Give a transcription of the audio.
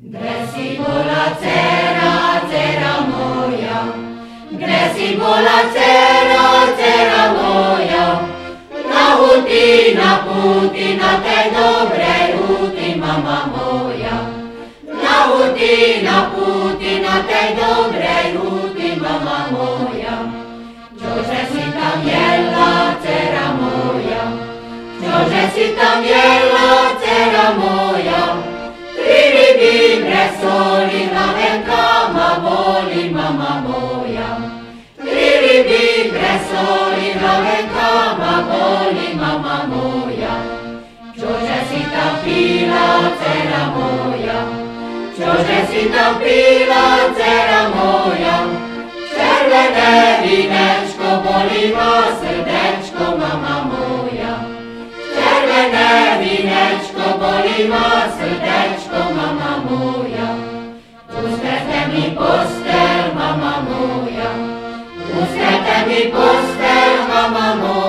Kde si bola, dcera moja? Kde si bola, dcera moja? Na huti, na puti, na tej dobrej huti, mama moja. Na huti, na puti, na tej dobrej huti, mama moja. Čože si tam jela, dcera moja? Čože si tam jela, dcera moja? Tri ryby presoli, hlavenka ma boli, mama moja. Tri ryby presoli, hlavenka ma boli, mama moja. Čože si tam pila, dcera moja? Čože si tam pila, dcera moja? Červené vínečko boli ma srdečko, mama moja. Červené vínečko boli ma srdečko, mama moja. Ustrete mi postel, mama moja. Ustrete mi postel, mama moja.